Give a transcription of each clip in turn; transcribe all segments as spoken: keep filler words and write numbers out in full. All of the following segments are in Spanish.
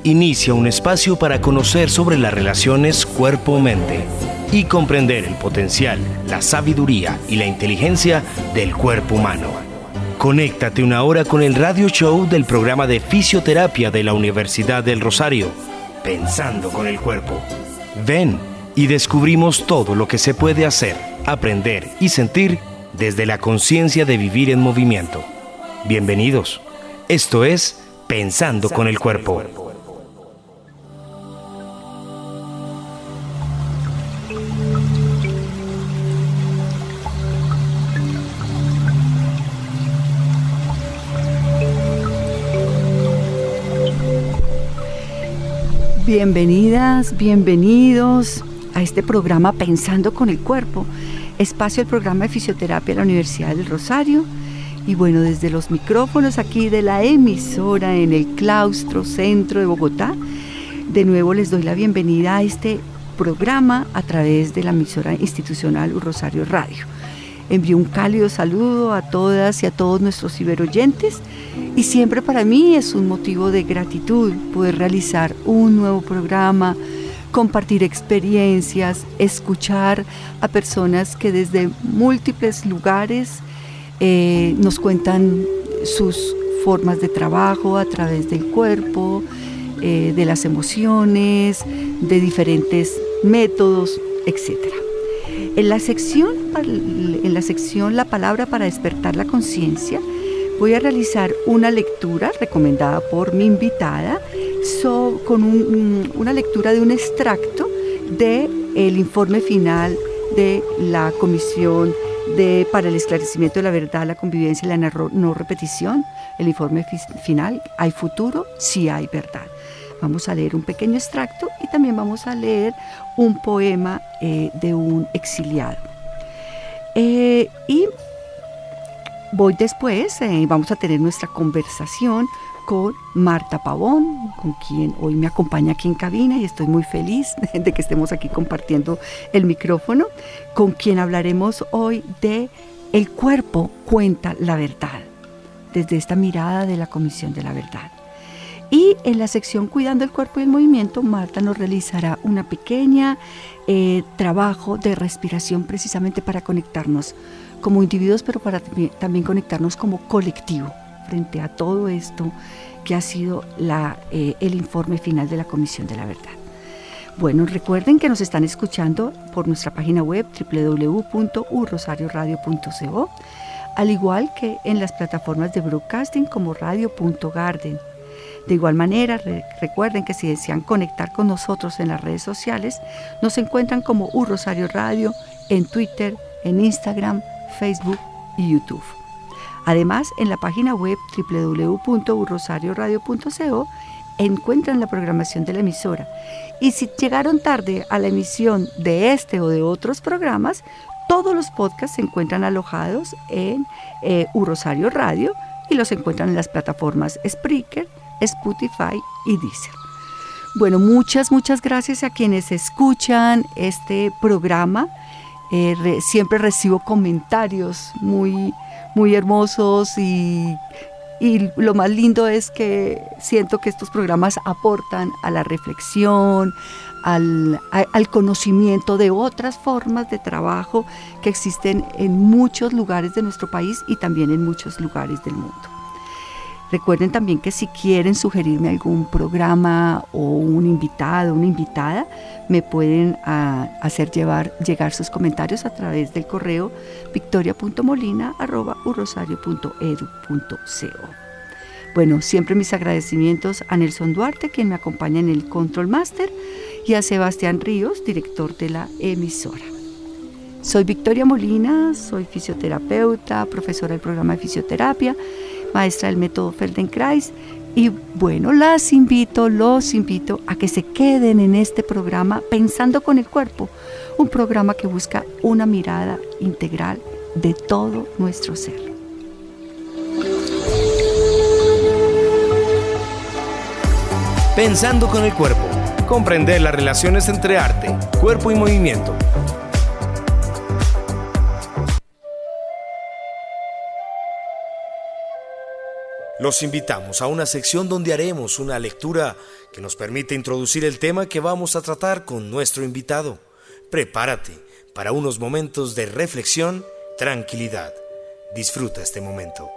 inicia un espacio para conocer sobre las relaciones cuerpo-mente y comprender el potencial, la sabiduría y la inteligencia del cuerpo humano. Conéctate una hora con el radio show del programa de fisioterapia de la Universidad del Rosario, Pensando con el Cuerpo. Ven y descubrimos todo lo que se puede hacer, aprender y sentir desde la conciencia de vivir en movimiento. Bienvenidos. Esto es Pensando con el Cuerpo. Bienvenidas, bienvenidos a este programa Pensando con el Cuerpo, espacio del programa de fisioterapia de la Universidad del Rosario. Y bueno, desde los micrófonos aquí de la emisora en el claustro centro de Bogotá, de nuevo les doy la bienvenida a este programa a través de la emisora institucional Rosario Radio. Envío un cálido saludo a todas y a todos nuestros ciberoyentes y siempre para mí es un motivo de gratitud poder realizar un nuevo programa, compartir experiencias, escuchar a personas que desde múltiples lugares eh, nos cuentan sus formas de trabajo a través del cuerpo, eh, de las emociones, de diferentes métodos, etcétera. En la sección, en la sección La Palabra para Despertar la Conciencia, voy a realizar una lectura recomendada por mi invitada, so, con un, una lectura de un extracto del informe final de la Comisión de, para el Esclarecimiento de la Verdad, la Convivencia y la no, no repetición. El informe fi- final, ¿hay futuro? Sí hay verdad. Vamos a leer un pequeño extracto y también vamos a leer un poema eh, de un exiliado. Eh, y voy después, eh, vamos a tener nuestra conversación con Marta Pavón, con quien hoy me acompaña aquí en cabina y estoy muy feliz de que estemos aquí compartiendo el micrófono, con quien hablaremos hoy de El cuerpo cuenta la verdad, desde esta mirada de la Comisión de la Verdad. Y en la sección Cuidando el Cuerpo y el Movimiento, Marta nos realizará una pequeña eh, trabajo de respiración precisamente para conectarnos como individuos, pero para también conectarnos como colectivo frente a todo esto que ha sido la, eh, el informe final de la Comisión de la Verdad. Bueno, recuerden que nos están escuchando por nuestra página web doble u doble u doble u punto u rosario radio punto co, al igual que en las plataformas de broadcasting como radio punto garden. De igual manera, re- recuerden que si desean conectar con nosotros en las redes sociales, nos encuentran como U Rosario Radio en Twitter, en Instagram, Facebook y YouTube. Además, en la página web doble u doble u doble u punto u rosario radio punto co encuentran la programación de la emisora. Y si llegaron tarde a la emisión de este o de otros programas, todos los podcasts se encuentran alojados en eh, U Rosario Radio y los encuentran en las plataformas Spreaker, Spotify y Deezer. Bueno, muchas, muchas gracias a quienes escuchan este programa. Eh, re, siempre recibo comentarios muy, muy hermosos y, y lo más lindo es que siento que estos programas aportan a la reflexión, al, a, al conocimiento de otras formas de trabajo que existen en muchos lugares de nuestro país y también en muchos lugares del mundo. Recuerden también que si quieren sugerirme algún programa o un invitado, una invitada, me pueden a, hacer llevar, llegar sus comentarios a través del correo victoria punto molina arroba u rosario punto edu punto co. Bueno, siempre mis agradecimientos a Nelson Duarte, quien me acompaña en el Control Master, y a Sebastián Ríos, director de la emisora. Soy Victoria Molina, soy fisioterapeuta, profesora del programa de fisioterapia, maestra del método Feldenkrais, y bueno, las invito, los invito a que se queden en este programa Pensando con el Cuerpo, un programa que busca una mirada integral de todo nuestro ser. Pensando con el Cuerpo, comprender las relaciones entre arte, cuerpo y movimiento. Los invitamos a una sección donde haremos una lectura que nos permite introducir el tema que vamos a tratar con nuestro invitado. Prepárate para unos momentos de reflexión, tranquilidad. Disfruta este momento.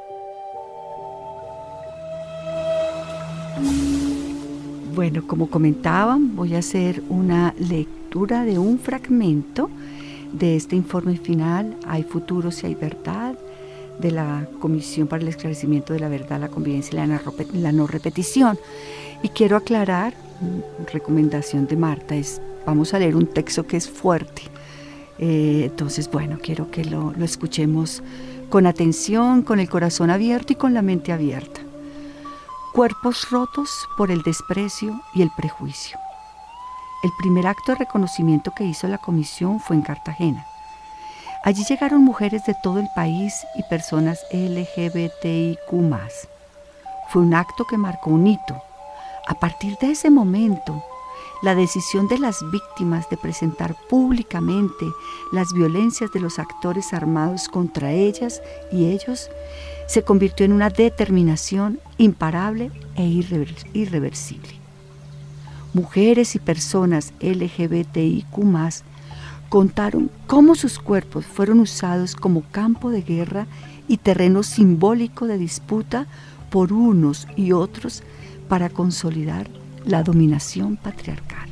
Bueno, como comentaban, voy a hacer una lectura de un fragmento de este informe final, Hay futuro si hay verdad, de la Comisión para el Esclarecimiento de la Verdad, la Convivencia y la no repetición. Y quiero aclarar, recomendación de Marta, es, vamos a leer un texto que es fuerte. Eh, entonces, bueno, quiero que lo, lo escuchemos con atención, con el corazón abierto y con la mente abierta. Cuerpos rotos por el desprecio y el prejuicio. El primer acto de reconocimiento que hizo la comisión fue en Cartagena. Allí llegaron mujeres de todo el país y personas L G B T I Q más. Fue un acto que marcó un hito. A partir de ese momento, la decisión de las víctimas de presentar públicamente las violencias de los actores armados contra ellas y ellos se convirtió en una determinación imparable e irreversible. Mujeres y personas L G B T I Q más contaron cómo sus cuerpos fueron usados como campo de guerra y terreno simbólico de disputa por unos y otros para consolidar la dominación patriarcal.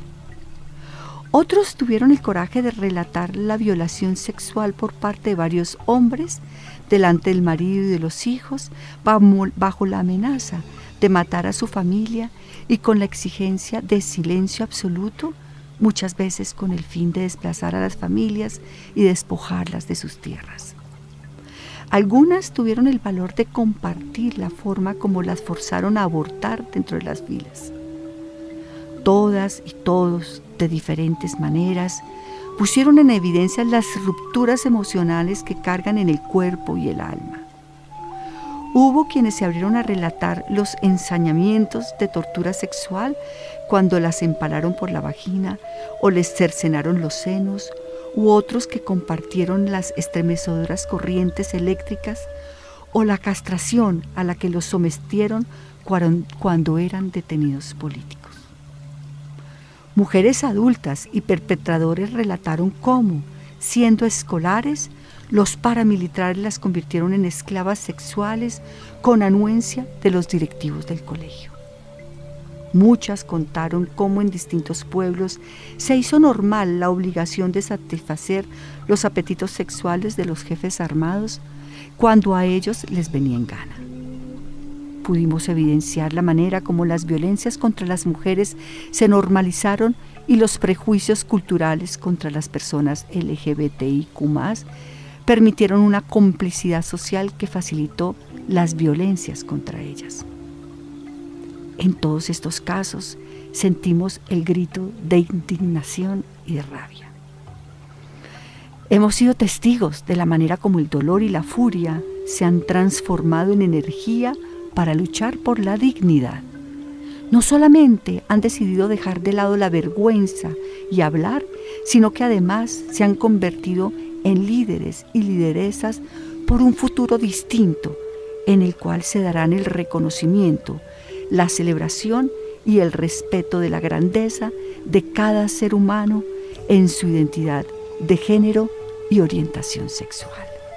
Otros tuvieron el coraje de relatar la violación sexual por parte de varios hombres delante del marido y de los hijos, bajo la amenaza de matar a su familia y con la exigencia de silencio absoluto, muchas veces con el fin de desplazar a las familias y despojarlas de sus tierras. Algunas tuvieron el valor de compartir la forma como las forzaron a abortar dentro de las filas. Todas y todos, de diferentes maneras, pusieron en evidencia las rupturas emocionales que cargan en el cuerpo y el alma. Hubo quienes se abrieron a relatar los ensañamientos de tortura sexual cuando las empalaron por la vagina o les cercenaron los senos, u otros que compartieron las estremecedoras corrientes eléctricas o la castración a la que los sometieron cuando eran detenidos políticos. Mujeres adultas y perpetradores relataron cómo, siendo escolares, los paramilitares las convirtieron en esclavas sexuales con anuencia de los directivos del colegio. Muchas contaron cómo en distintos pueblos se hizo normal la obligación de satisfacer los apetitos sexuales de los jefes armados cuando a ellos les venía en gana. Pudimos evidenciar la manera como las violencias contra las mujeres se normalizaron y los prejuicios culturales contra las personas L G B T I Q más, permitieron una complicidad social que facilitó las violencias contra ellas. En todos estos casos sentimos el grito de indignación y de rabia. Hemos sido testigos de la manera como el dolor y la furia se han transformado en energía para luchar por la dignidad. No solamente han decidido dejar de lado la vergüenza y hablar, sino que además se han convertido en líderes y lideresas por un futuro distinto, en el cual se darán el reconocimiento, la celebración y el respeto de la grandeza de cada ser humano en su identidad de género y orientación sexual.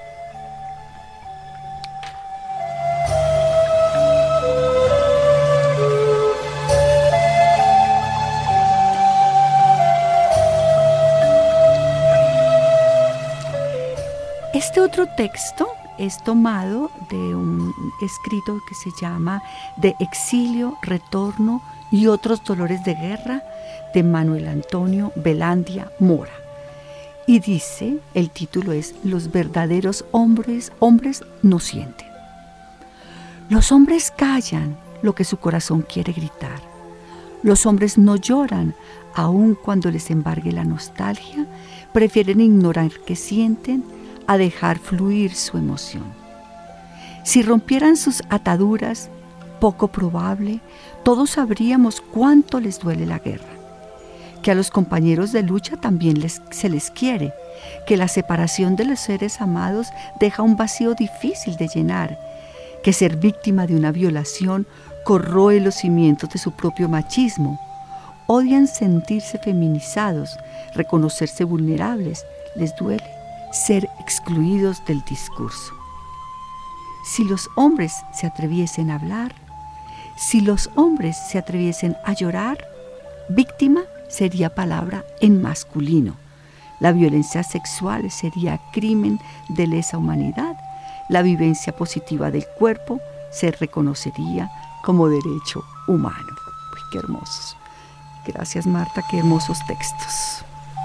Este otro texto es tomado de un escrito que se llama De exilio, retorno y otros dolores de guerra, de Manuel Antonio Velandia Mora. Y dice, el título es Los verdaderos hombres, hombres no sienten. Los hombres callan lo que su corazón quiere gritar. Los hombres no lloran, aun cuando les embargue la nostalgia, prefieren ignorar que sienten a dejar fluir su emoción. Si rompieran sus ataduras, poco probable, todos sabríamos cuánto les duele la guerra, que a los compañeros de lucha también les, se les quiere, que la separación de los seres amados deja un vacío difícil de llenar, que ser víctima de una violación corroe los cimientos de su propio machismo. Odian sentirse feminizados, reconocerse vulnerables, les duele ser excluidos del discurso. Si los hombres se atreviesen a hablar, si los hombres se atreviesen a llorar, víctima sería palabra en masculino. La violencia sexual sería crimen de lesa humanidad. La vivencia positiva del cuerpo se reconocería como derecho humano. Uy, qué hermosos. Gracias, Marta, qué hermosos textos.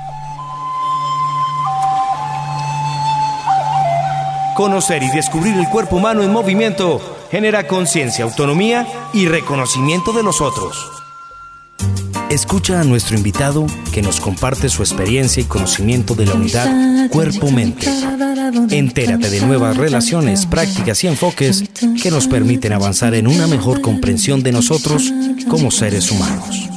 Conocer y descubrir el cuerpo humano en movimiento genera conciencia, autonomía y reconocimiento de los otros. Escucha a nuestro invitado que nos comparte su experiencia y conocimiento de la unidad cuerpo-mente. Entérate de nuevas relaciones, prácticas y enfoques que nos permiten avanzar en una mejor comprensión de nosotros como seres humanos.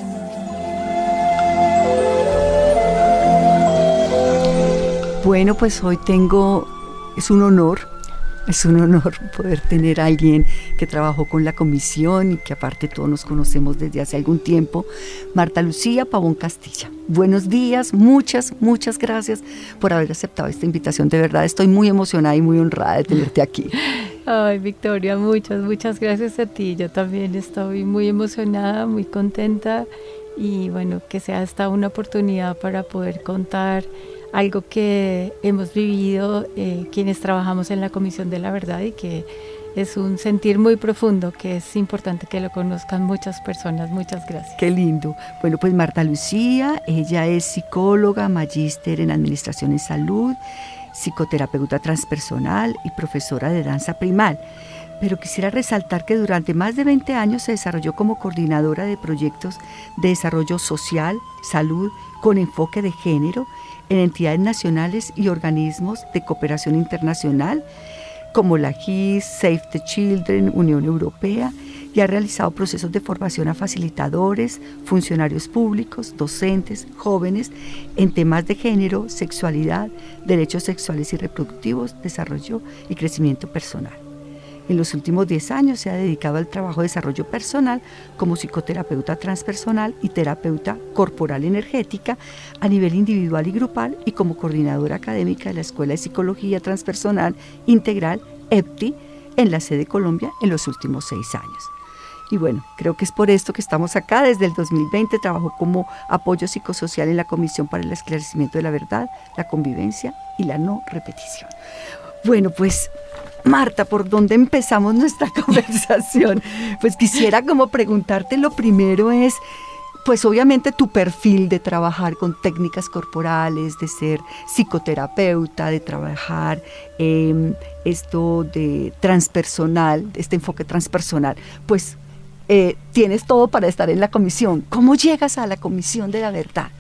Bueno, pues hoy tengo, es un honor, es un honor poder tener a alguien que trabajó con la comisión y que aparte todos nos conocemos desde hace algún tiempo, Marta Lucía Pavón Castilla. Buenos días, muchas, muchas gracias por haber aceptado esta invitación. De verdad estoy muy emocionada y muy honrada de tenerte aquí. Ay, Victoria, muchas, muchas gracias a ti. Yo también estoy muy emocionada, muy contenta y bueno, que sea esta una oportunidad para poder contar algo que hemos vivido eh, quienes trabajamos en la Comisión de la Verdad y que es un sentir muy profundo que es importante que lo conozcan muchas personas. Muchas gracias. Qué lindo. Bueno, pues Marta Lucía, ella es psicóloga, magíster en Administración en Salud, psicoterapeuta transpersonal y profesora de danza primal. Pero quisiera resaltar que durante más de veinte años se desarrolló como coordinadora de proyectos de desarrollo social, salud, con enfoque de género, en entidades nacionales y organismos de cooperación internacional como la G I S, Save the Children, Unión Europea, y ha realizado procesos de formación a facilitadores, funcionarios públicos, docentes, jóvenes en temas de género, sexualidad, derechos sexuales y reproductivos, desarrollo y crecimiento personal. En los últimos diez años se ha dedicado al trabajo de desarrollo personal como psicoterapeuta transpersonal y terapeuta corporal energética a nivel individual y grupal y como coordinadora académica de la Escuela de Psicología Transpersonal Integral, E P T I, en la sede Colombia en los últimos seis años. Y bueno, creo que es por esto que estamos acá. Desde el dos mil veinte trabajó como apoyo psicosocial en la Comisión para el Esclarecimiento de la Verdad, la Convivencia y la No Repetición. Bueno, pues Marta, ¿por dónde empezamos nuestra conversación? Pues quisiera como preguntarte, lo primero es, pues obviamente tu perfil de trabajar con técnicas corporales, de ser psicoterapeuta, de trabajar eh, esto de transpersonal, este enfoque transpersonal, pues eh, tienes todo para estar en la comisión. ¿Cómo llegas a la Comisión de la Verdad?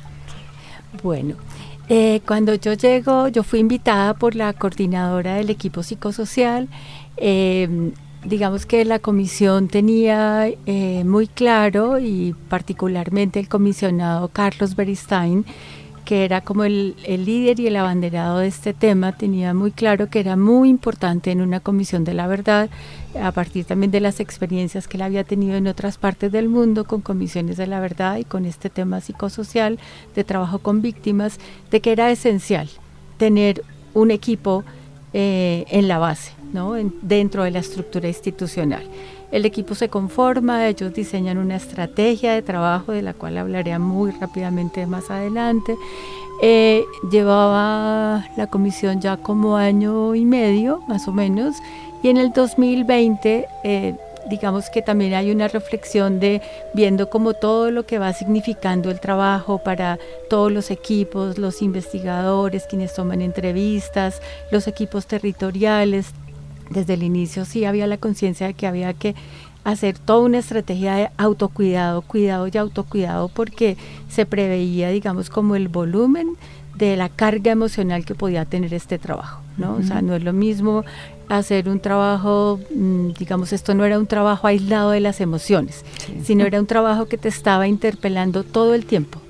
Bueno, Eh, cuando yo llego, yo fui invitada por la coordinadora del equipo psicosocial. Eh, digamos que la comisión tenía eh, muy claro, y particularmente el comisionado Carlos Beristain, que era como el, el líder y el abanderado de este tema, tenía muy claro que era muy importante en una comisión de la verdad, a partir también de las experiencias que él había tenido en otras partes del mundo con comisiones de la verdad y con este tema psicosocial de trabajo con víctimas, de que era esencial tener un equipo eh, en la base, ¿no? En, dentro de la estructura institucional. El equipo se conforma, ellos diseñan una estrategia de trabajo de la cual hablaré muy rápidamente más adelante. Eh, llevaba la comisión ya como año y medio, más o menos, y en el dos mil veinte, eh, digamos que también hay una reflexión de viendo como todo lo que va significando el trabajo para todos los equipos, los investigadores, quienes toman entrevistas, los equipos territoriales. Desde el inicio sí había la conciencia de que había que hacer toda una estrategia de autocuidado, cuidado y autocuidado, porque se preveía, digamos, como el volumen de la carga emocional que podía tener este trabajo, ¿no? Uh-huh. O sea, no es lo mismo hacer un trabajo, digamos, esto no era un trabajo aislado de las emociones, sí, sino era un trabajo que te estaba interpelando todo el tiempo,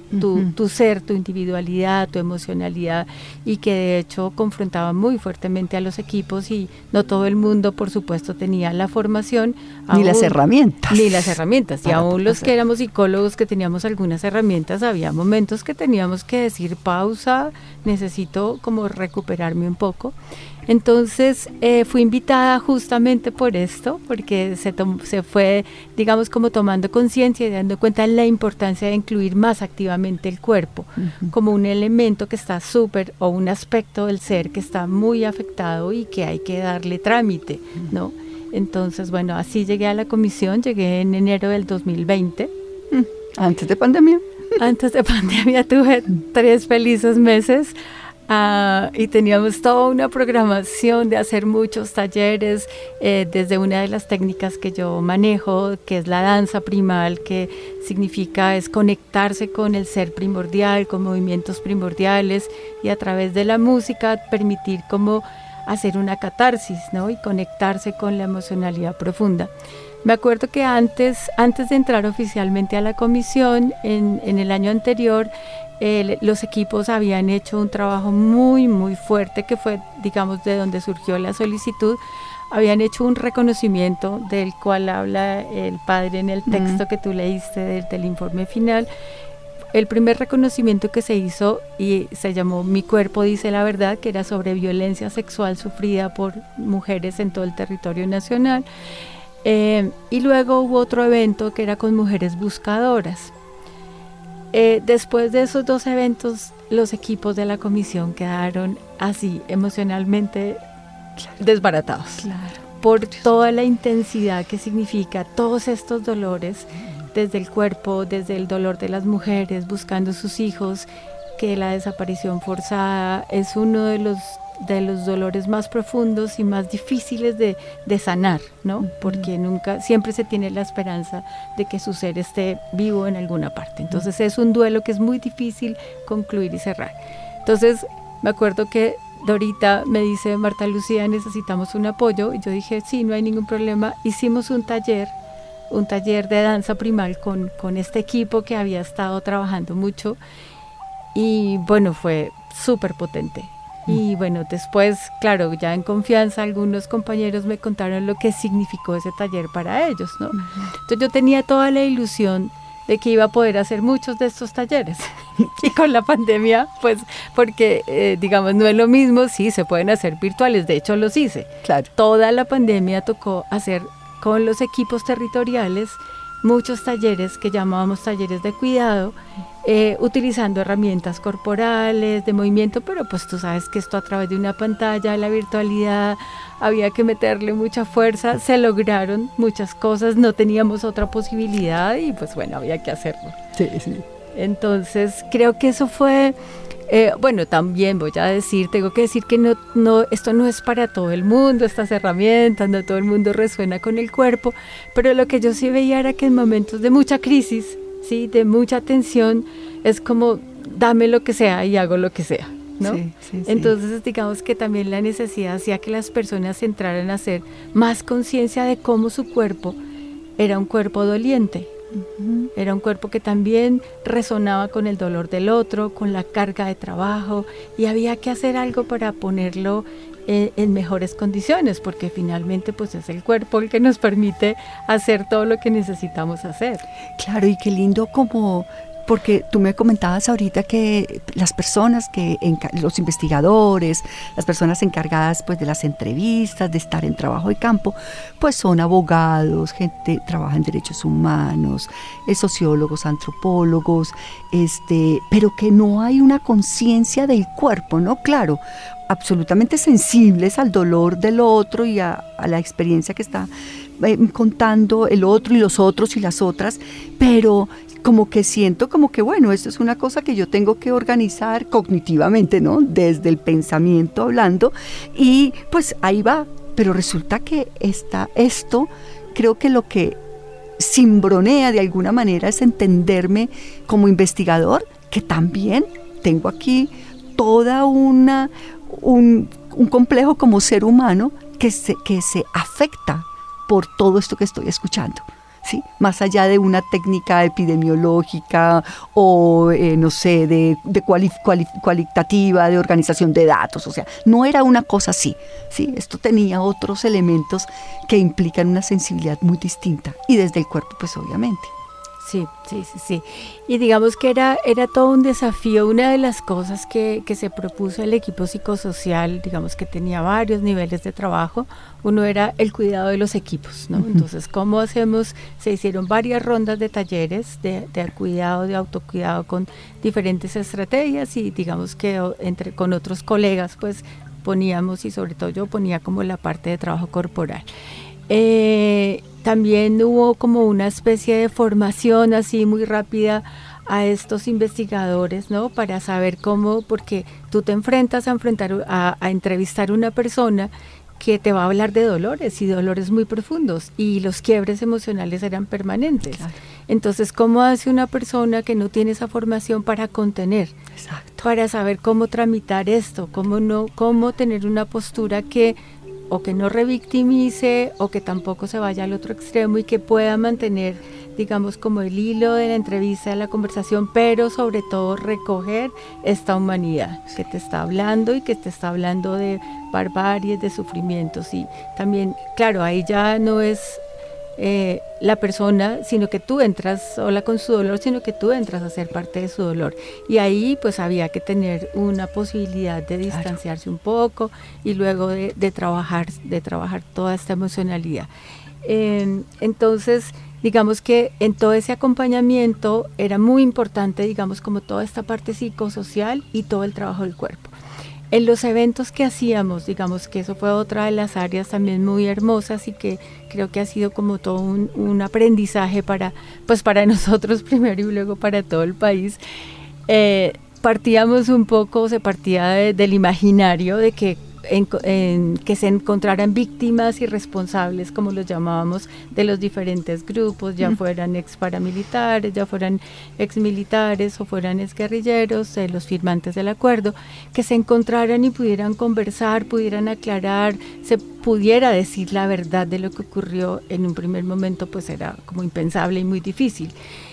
tu, Uh-huh. tu ser, tu individualidad, tu emocionalidad, y que de hecho confrontaba muy fuertemente a los equipos, y no todo el mundo, por supuesto, tenía la formación. Ni aún, las herramientas. Ni las herramientas. Y aún los que éramos psicólogos, que teníamos algunas herramientas, había momentos que teníamos que decir pausa, necesito como recuperarme un poco. Entonces eh, fui invitada justamente por esto, porque se, se fue, digamos, como tomando conciencia y dando cuenta de la importancia de incluir más activamente el cuerpo, uh-huh. como un elemento que está súper, o un aspecto del ser que está muy afectado y que hay que darle trámite, ¿no? Entonces, bueno, así llegué a la comisión, llegué en enero del dos mil veinte. ¿Antes de pandemia? Antes de pandemia tuve tres felices meses. Uh, y teníamos toda una programación de hacer muchos talleres, eh, desde una de las técnicas que yo manejo, que es la danza primal, que significa es conectarse con el ser primordial, con movimientos primordiales, y a través de la música permitir como hacer una catarsis, ¿no? Y conectarse con la emocionalidad profunda. Me acuerdo que antes, antes de entrar oficialmente a la comisión, en, en el año anterior, Eh, los equipos habían hecho un trabajo muy muy fuerte, que fue, digamos, de donde surgió la solicitud. Habían hecho un reconocimiento del cual habla el padre en el texto mm. que tú leíste de, del informe final. El primer reconocimiento que se hizo, y se llamó Mi Cuerpo Dice la Verdad, que era sobre violencia sexual sufrida por mujeres en todo el territorio nacional. Eh, y luego hubo otro evento que era con mujeres buscadoras. Eh, después de esos dos eventos, los equipos de la comisión quedaron así, emocionalmente claro. desbaratados, claro. por toda la intensidad que significa todos estos dolores, desde el cuerpo, desde el dolor de las mujeres buscando sus hijos, que la desaparición forzada es uno de los de los dolores más profundos y más difíciles de, de sanar, ¿no? Porque nunca, siempre se tiene la esperanza de que su ser esté vivo en alguna parte. Entonces es un duelo que es muy difícil concluir y cerrar. Entonces me acuerdo que Dorita me dice, Marta Lucía, necesitamos un apoyo, y yo dije, sí, no hay ningún problema. Hicimos un taller, un taller de danza primal con, con este equipo que había estado trabajando mucho, y bueno, fue súper potente. Y bueno, después, claro, ya en confianza, algunos compañeros me contaron lo que significó ese taller para ellos, ¿no? Uh-huh. Entonces yo tenía toda la ilusión de que iba a poder hacer muchos de estos talleres. Y con la pandemia, pues, porque, eh, digamos, no es lo mismo, sí, se pueden hacer virtuales, de hecho los hice. Claro. Toda la pandemia tocó hacer con los equipos territoriales muchos talleres que llamábamos talleres de cuidado, eh, utilizando herramientas corporales, de movimiento, pero pues tú sabes que esto a través de una pantalla, la virtualidad, había que meterle mucha fuerza. Se lograron muchas cosas, no teníamos otra posibilidad y pues bueno, había que hacerlo. Sí, sí. Entonces creo que eso fue... Eh, bueno, también voy a decir, tengo que decir que no, no, esto no es para todo el mundo, estas herramientas, no todo el mundo resuena con el cuerpo, pero lo que yo sí veía era que en momentos de mucha crisis, ¿sí? De mucha tensión, es como, dame lo que sea y hago lo que sea, ¿no? Sí, sí, Entonces, sí. digamos que también la necesidad hacía que las personas entraran a hacer más conciencia de cómo su cuerpo era un cuerpo doliente. Uh-huh. Era un cuerpo que también resonaba con el dolor del otro, con la carga de trabajo, y había que hacer algo para ponerlo en, en mejores condiciones, porque finalmente pues es el cuerpo el que nos permite hacer todo lo que necesitamos hacer. Claro, y qué lindo como... Porque tú me comentabas ahorita que las personas que, los investigadores, las personas encargadas pues de las entrevistas, de estar en trabajo de campo, pues son abogados, gente trabaja en derechos humanos, sociólogos, antropólogos, este, pero que no hay una conciencia del cuerpo, ¿no? Claro, absolutamente sensibles al dolor del otro y a, a la experiencia que está eh, contando el otro y los otros y las otras, pero como que siento como que bueno, esto es una cosa que yo tengo que organizar cognitivamente, ¿no? Desde el pensamiento hablando, y pues ahí va, pero resulta que esta, esto, creo que lo que cimbronea de alguna manera es entenderme como investigador, que también tengo aquí toda una, un, un complejo como ser humano que se, que se afecta por todo esto que estoy escuchando. ¿sí? Más allá de una técnica epidemiológica o, eh, no sé, de, de cuali, cuali, cualitativa, de organización de datos, o sea, no era una cosa así, ¿sí? Esto tenía otros elementos que implican una sensibilidad muy distinta, y desde el cuerpo, pues obviamente. Sí, sí, sí, sí. Y digamos que era, era todo un desafío. Una de las cosas que, que se propuso el equipo psicosocial, digamos que tenía varios niveles de trabajo. Uno era el cuidado de los equipos, ¿no? Uh-huh. Entonces, ¿cómo hacemos? Se hicieron varias rondas de talleres de, de cuidado, de autocuidado con diferentes estrategias, y digamos que entre con otros colegas, pues poníamos, y sobre todo yo ponía como la parte de trabajo corporal. Eh, también hubo como una especie de formación así muy rápida a estos investigadores, ¿no? Para saber cómo, porque tú te enfrentas a enfrentar a, a entrevistar a una persona que te va a hablar de dolores, y dolores muy profundos, y los quiebres emocionales eran permanentes. Claro. Entonces, ¿cómo hace una persona que no tiene esa formación para contener? Exacto. Para saber cómo tramitar esto, cómo no, cómo tener una postura que o que no revictimice, o que tampoco se vaya al otro extremo, y que pueda mantener, digamos, como el hilo de la entrevista, de la conversación, pero sobre todo recoger esta humanidad que te está hablando, y que te está hablando de barbaries, de sufrimientos. Y también, claro, ahí ya no es eh, la persona, sino que tú entras sola con su dolor, sino que tú entras a ser parte de su dolor. Y ahí pues había que tener una posibilidad de distanciarse, claro, un poco, y luego de, de trabajar, de trabajar toda esta emocionalidad. Eh, entonces, digamos que en todo ese acompañamiento era muy importante, digamos, como toda esta parte psicosocial y todo el trabajo del cuerpo. En los eventos que hacíamos, digamos que eso fue otra de las áreas también muy hermosas, y que creo que ha sido como todo un, un aprendizaje para, pues para nosotros primero y luego para todo el país. Eh, partíamos un poco, se partía de, del imaginario de que En, en que se encontraran víctimas y responsables, como los llamábamos, de los diferentes grupos, ya fueran ex paramilitares, ya fueran ex militares o fueran ex guerrilleros, eh, los firmantes del acuerdo, que se encontraran y pudieran conversar, pudieran aclarar, se pudiera decir la verdad de lo que ocurrió. En un primer momento pues era como impensable y muy difícil.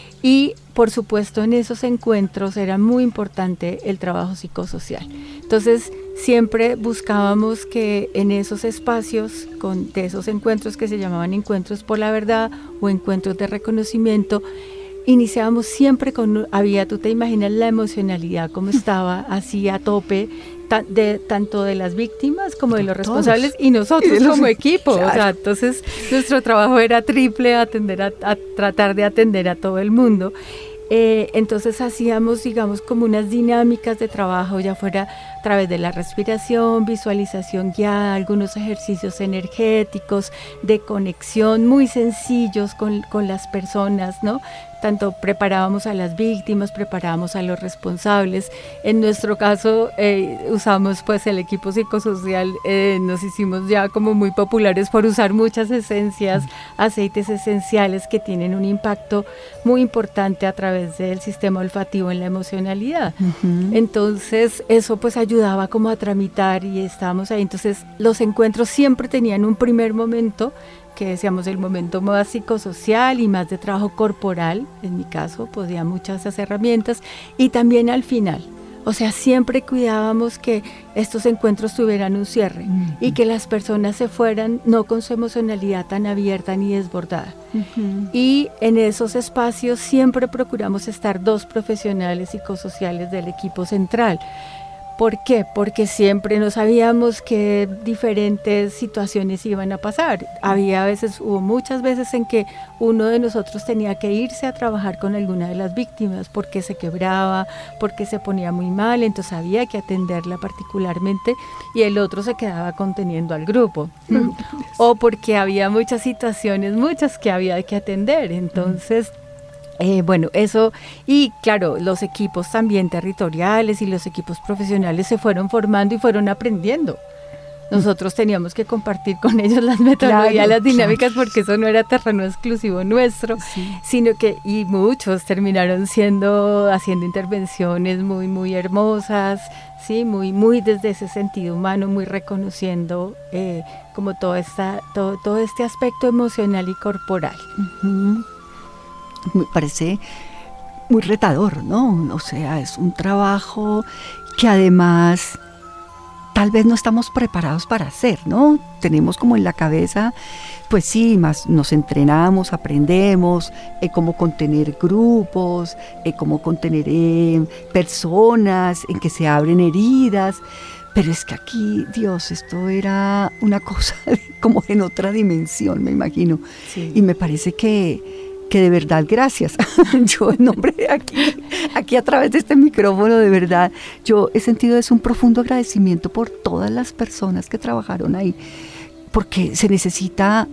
Y por supuesto en esos encuentros era muy importante el trabajo psicosocial. Entonces siempre buscábamos que en esos espacios, con, de esos encuentros que se llamaban encuentros por la verdad o encuentros de reconocimiento, iniciábamos siempre con, había, tú te imaginas la emocionalidad como estaba así a tope, ta, de, tanto de las víctimas como de los responsables, todos, y nosotros y los, como equipo, claro. O sea, entonces nuestro trabajo era triple, atender a, a tratar de atender a todo el mundo. Eh, entonces hacíamos, digamos, como unas dinámicas de trabajo, ya fuera a través de la respiración, visualización guiada, algunos ejercicios energéticos de conexión muy sencillos con, con las personas, ¿no? Tanto preparábamos a las víctimas, preparábamos a los responsables. En nuestro caso eh, usamos pues el equipo psicosocial, eh, nos hicimos ya como muy populares por usar muchas esencias, aceites esenciales que tienen un impacto muy importante a través del sistema olfativo en la emocionalidad. Uh-huh. Entonces eso pues ayudaba como a tramitar, y estábamos ahí. Entonces los encuentros siempre tenían un primer momento, que decíamos el momento más psicosocial y más de trabajo corporal, en mi caso, podía muchas esas herramientas, y también al final. O sea, siempre cuidábamos que estos encuentros tuvieran un cierre, uh-huh, y que las personas se fueran no con su emocionalidad tan abierta ni desbordada. Uh-huh. Y en esos espacios siempre procuramos estar dos profesionales psicosociales del equipo central. ¿Por qué? Porque siempre no sabíamos qué diferentes situaciones iban a pasar. Había veces, hubo muchas veces en que uno de nosotros tenía que irse a trabajar con alguna de las víctimas porque se quebraba, porque se ponía muy mal, entonces había que atenderla particularmente, y el otro se quedaba conteniendo al grupo. Mm. O porque había muchas situaciones, muchas que había que atender, entonces... Mm. Eh, bueno, eso, y claro, los equipos también territoriales y los equipos profesionales se fueron formando y fueron aprendiendo. nosotros teníamos que compartir con ellos las metodologías, claro, las dinámicas, claro, porque eso no era terreno exclusivo nuestro, sí, sino que, y muchos terminaron siendo, haciendo intervenciones muy, muy hermosas, sí, muy, muy desde ese sentido humano, muy reconociendo eh, como todo, esta, todo, todo este aspecto emocional y corporal. Uh-huh. Me parece muy retador, ¿no? O sea, es un trabajo que además tal vez no estamos preparados para hacer, ¿no? Tenemos como en la cabeza, pues sí, más nos entrenamos, aprendemos eh, cómo contener grupos, eh, cómo contener eh, personas, en que se abren heridas, pero es que aquí, Dios, esto era una cosa como en otra dimensión, me imagino, sí. Y me parece que que de verdad, gracias. Yo en nombre de aquí, aquí a través de este micrófono, de verdad, yo he sentido es un profundo agradecimiento por todas las personas que trabajaron ahí, porque se necesita,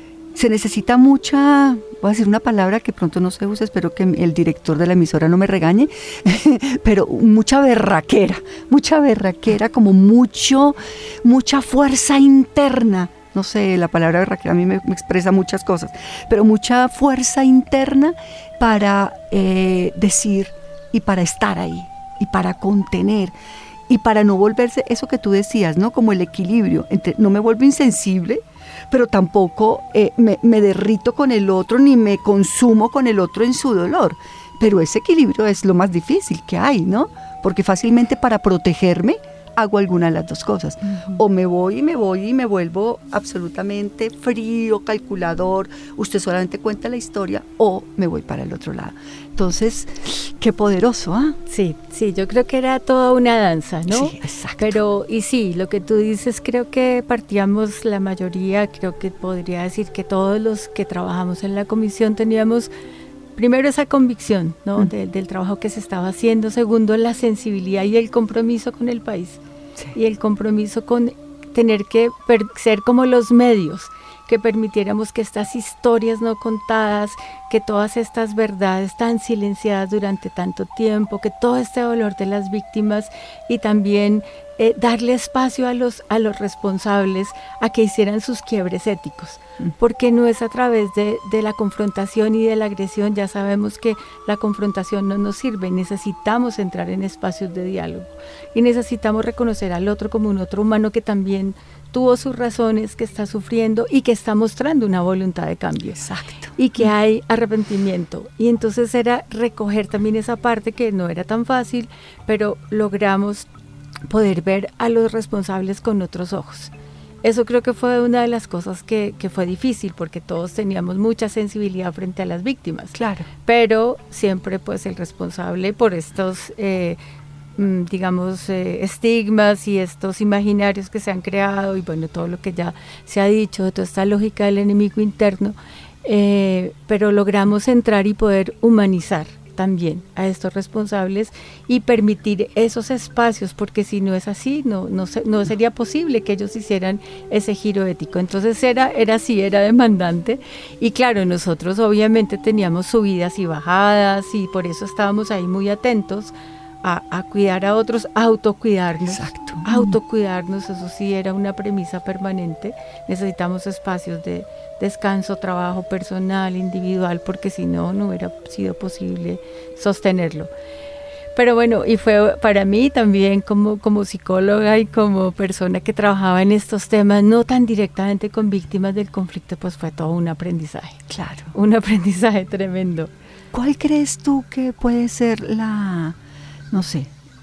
se necesita mucha, voy a decir una palabra que pronto no se usa, espero que el director de la emisora no me regañe, pero mucha berraquera, mucha berraquera, como mucho, mucha fuerza interna. No sé, la palabra berraquera a mí me, me expresa muchas cosas, pero mucha fuerza interna para eh, decir y para estar ahí y para contener y para no volverse, eso que tú decías, ¿no? Como el equilibrio, entre, no me vuelvo insensible, pero tampoco eh, me, me derrito con el otro ni me consumo con el otro en su dolor, pero ese equilibrio es lo más difícil que hay, ¿no? Porque fácilmente para protegerme hago alguna de las dos cosas, uh-huh. O me voy y me voy y me vuelvo absolutamente frío, calculador, usted solamente cuenta la historia, o me voy para el otro lado. Entonces, qué poderoso, ¿ah? ¿eh? Sí, sí, yo creo que era toda una danza, ¿no? Sí, exacto. Pero, y sí, lo que tú dices, creo que partíamos la mayoría, creo que podría decir que todos los que trabajamos en la comisión teníamos primero esa convicción, ¿no? Mm. De, del trabajo que se estaba haciendo, segundo la sensibilidad y el compromiso con el país, sí. Y el compromiso con tener que per- ser como los medios, que permitiéramos que estas historias no contadas, que todas estas verdades tan silenciadas durante tanto tiempo, que todo este dolor de las víctimas y también eh, darle espacio a los, a los responsables a que hicieran sus quiebres éticos, mm. porque no es a través de, de la confrontación y de la agresión. Ya sabemos que la confrontación no nos sirve, necesitamos entrar en espacios de diálogo y necesitamos reconocer al otro como un otro humano que también tuvo sus razones, que está sufriendo y que está mostrando una voluntad de cambio. Exacto. Y que hay arrepentimiento. Y entonces era recoger también esa parte que no era tan fácil, pero logramos poder ver a los responsables con otros ojos. Eso creo que fue una de las cosas que, que fue difícil, porque todos teníamos mucha sensibilidad frente a las víctimas. Claro. Pero siempre pues el responsable por estos eh, digamos, eh, estigmas y estos imaginarios que se han creado y bueno, todo lo que ya se ha dicho, toda esta lógica del enemigo interno, eh, pero logramos entrar y poder humanizar también a estos responsables y permitir esos espacios, porque si no es así, no, no, se, no sería posible que ellos hicieran ese giro ético. Entonces era, era así, era demandante y claro, nosotros obviamente teníamos subidas y bajadas y por eso estábamos ahí muy atentos A, a cuidar a otros, a autocuidarnos. Exacto. Autocuidarnos, eso sí era una premisa permanente. Necesitamos espacios de descanso, trabajo personal, individual, porque si no, no hubiera sido posible sostenerlo. Pero bueno, y fue para mí también como, como psicóloga y como persona que trabajaba en estos temas, no tan directamente con víctimas del conflicto, pues fue todo un aprendizaje. Claro. Un aprendizaje tremendo. ¿Cuál crees tú que puede ser la... no sé,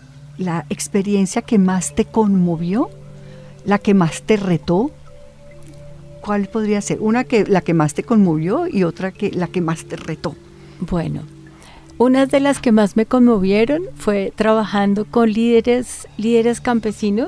la experiencia que más te conmovió, la que más te retó? ¿Cuál podría ser? Una que la que más te conmovió y otra que la que más te retó. Bueno, una de las que más me conmovieron fue trabajando con líderes, líderes campesinos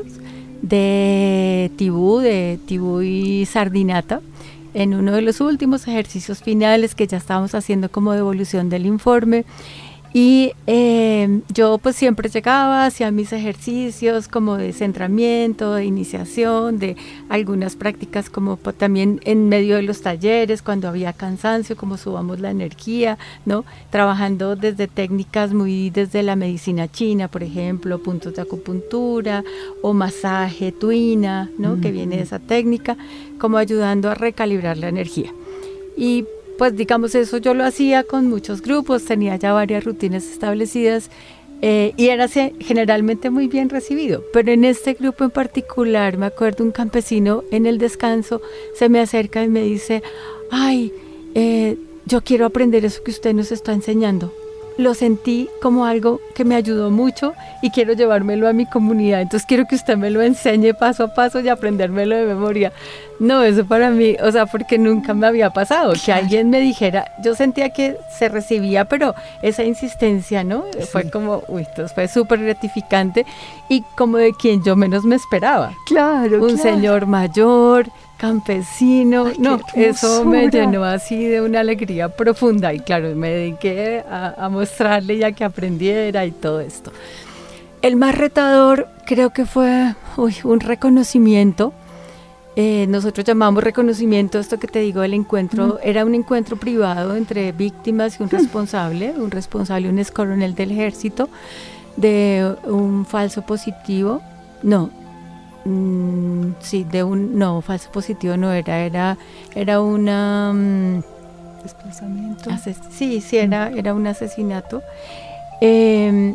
de Tibú, de Tibú y Sardinata, en uno de los últimos ejercicios finales que ya estábamos haciendo como devolución del informe. Y eh, yo pues siempre llegaba, hacía mis ejercicios como de centramiento, de iniciación, de algunas prácticas como también en medio de los talleres, cuando había cansancio, como subamos la energía, ¿no? Trabajando desde técnicas muy desde la medicina china, por ejemplo, puntos de acupuntura o masaje tuina, ¿no? Mm-hmm. Que viene de esa técnica, como ayudando a recalibrar la energía. Y pues digamos eso yo lo hacía con muchos grupos, tenía ya varias rutinas establecidas eh, y era generalmente muy bien recibido, pero en este grupo en particular me acuerdo un campesino en el descanso se me acerca y me dice, ay, eh, yo quiero aprender eso que usted nos está enseñando. Lo sentí como algo que me ayudó mucho y quiero llevármelo a mi comunidad, entonces quiero que usted me lo enseñe paso a paso y aprendérmelo de memoria. No, eso para mí, o sea, porque nunca me había pasado, claro. Que alguien me dijera, yo sentía que se recibía, pero esa insistencia, ¿no? Sí. Fue como, uy, entonces fue súper gratificante y como de quien yo menos me esperaba. Claro, Un claro. señor mayor, campesino, Ay, no, eso me llenó así de una alegría profunda y claro, me dediqué a, a mostrarle y a que aprendiera y todo esto. El más retador creo que fue uy, un reconocimiento. Eh, nosotros llamamos reconocimiento, esto que te digo, el encuentro, mm. era un encuentro privado entre víctimas y un responsable, un responsable, un ex coronel del ejército, de un falso positivo, no, mm, sí, de un, no, falso positivo no era, era, era una... Um, desplazamiento. Ases- sí, sí, era, era un asesinato. Eh,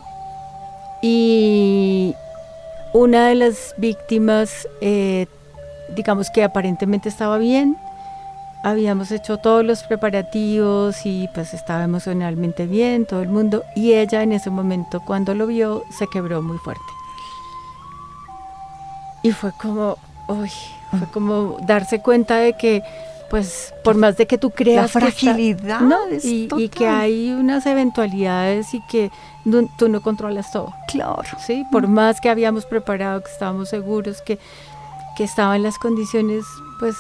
y una de las víctimas... Eh, digamos que aparentemente estaba bien, habíamos hecho todos los preparativos y pues estaba emocionalmente bien, todo el mundo, y ella en ese momento cuando lo vio se quebró muy fuerte. Y fue como, uy, fue como darse cuenta de que pues por más de que tú creas la fragilidad que está, ¿no? es y, total. y que hay unas eventualidades y que no, tú no controlas todo. Claro. Sí, por mm. más que habíamos preparado, que estábamos seguros que que estaban las condiciones, pues,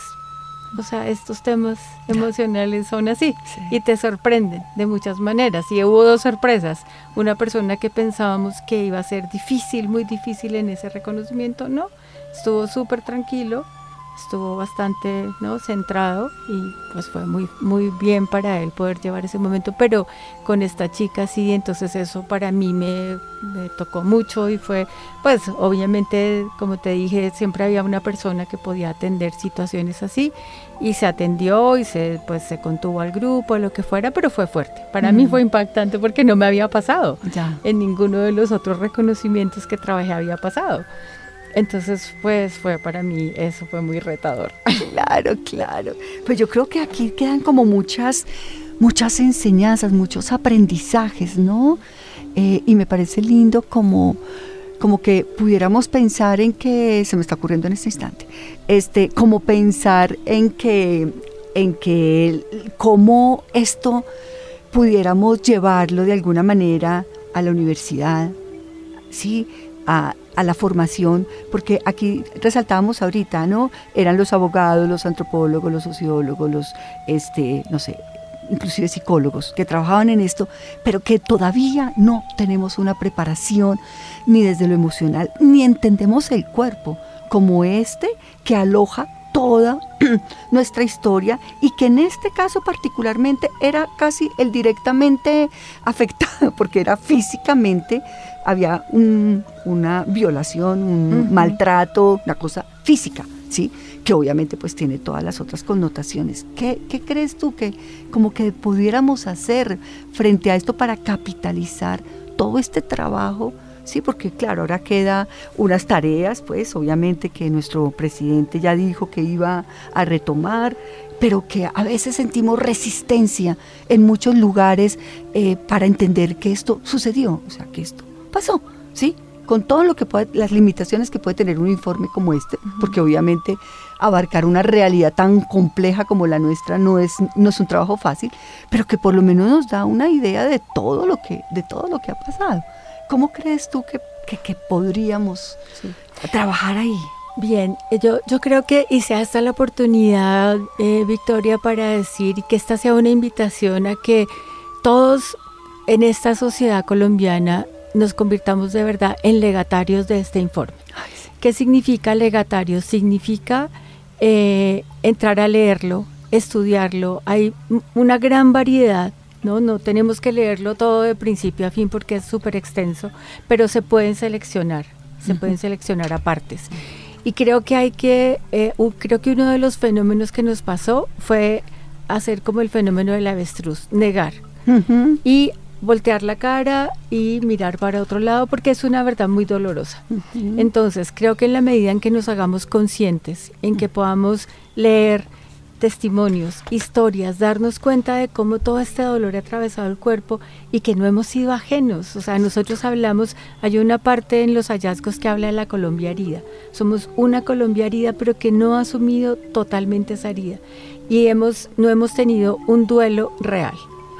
o sea, estos temas emocionales son así, sí. Y te sorprenden de muchas maneras. Y hubo dos sorpresas, una persona que pensábamos que iba a ser difícil, muy difícil en ese reconocimiento, no, estuvo súper tranquilo, estuvo bastante, ¿no?, centrado y pues fue muy, muy bien para él poder llevar ese momento, pero con esta chica sí, entonces eso para mí me, me tocó mucho y fue, pues obviamente, como te dije, siempre había una persona que podía atender situaciones así y se atendió y se, pues, se contuvo al grupo, lo que fuera, pero fue fuerte. Para mm. mí fue impactante porque no me había pasado, ya. En ninguno de los otros reconocimientos que trabajé había pasado. Entonces, pues, fue para mí, eso fue muy retador. Claro, claro. Pues yo creo que aquí quedan como muchas, muchas enseñanzas, muchos aprendizajes, ¿no? Eh, y me parece lindo como, como que pudiéramos pensar en que, se me está ocurriendo en este instante, este, como pensar en que, en que, cómo esto pudiéramos llevarlo de alguna manera a la universidad, ¿sí?, a, a la formación, porque aquí resaltábamos ahorita, ¿no? Eran los abogados, los antropólogos, los sociólogos, los, este, no sé, inclusive psicólogos que trabajaban en esto, pero que todavía no tenemos una preparación ni desde lo emocional, ni entendemos el cuerpo como este que aloja toda nuestra historia y que en este caso particularmente era casi el directamente afectado, porque era físicamente, había un, una violación, un uh-huh. maltrato, una cosa física, ¿sí?, que obviamente pues tiene todas las otras connotaciones. ¿Qué, qué crees tú que como que pudiéramos hacer frente a esto para capitalizar todo este trabajo? Sí, porque claro, ahora queda unas tareas, pues obviamente que nuestro presidente ya dijo que iba a retomar, pero que a veces sentimos resistencia en muchos lugares eh, para entender que esto sucedió, o sea, que esto pasó, ¿sí? Con todo lo que puede, las limitaciones que puede tener un informe como este, uh-huh. porque obviamente abarcar una realidad tan compleja como la nuestra no es, no es un trabajo fácil, pero que por lo menos nos da una idea de todo lo que, de todo lo que ha pasado. ¿Cómo crees tú que, que, que podríamos sí. trabajar ahí? Bien, yo, yo creo que hice hasta la oportunidad, eh, Victoria, para decir que esta sea una invitación a que todos en esta sociedad colombiana nos convirtamos de verdad en legatarios de este informe. Ay, sí. ¿Qué significa legatario? Significa eh, entrar a leerlo, estudiarlo. Hay una gran variedad, ¿no? No tenemos que leerlo todo de principio a fin porque es súper extenso, pero se pueden seleccionar, se uh-huh. pueden seleccionar a partes. Y creo que hay que, eh, uh, creo que uno de los fenómenos que nos pasó fue hacer como el fenómeno del avestruz, negar uh-huh. y voltear la cara y mirar para otro lado porque es una verdad muy dolorosa. Uh-huh. Entonces creo que en la medida en que nos hagamos conscientes, en que podamos leer testimonios, historias, darnos cuenta de cómo todo este dolor ha atravesado el cuerpo y que no hemos sido ajenos. O sea, nosotros hablamos, hay una parte en los hallazgos que habla de la Colombia herida. Somos una Colombia herida, pero que no ha asumido totalmente esa herida. Y hemos, no hemos tenido un duelo real.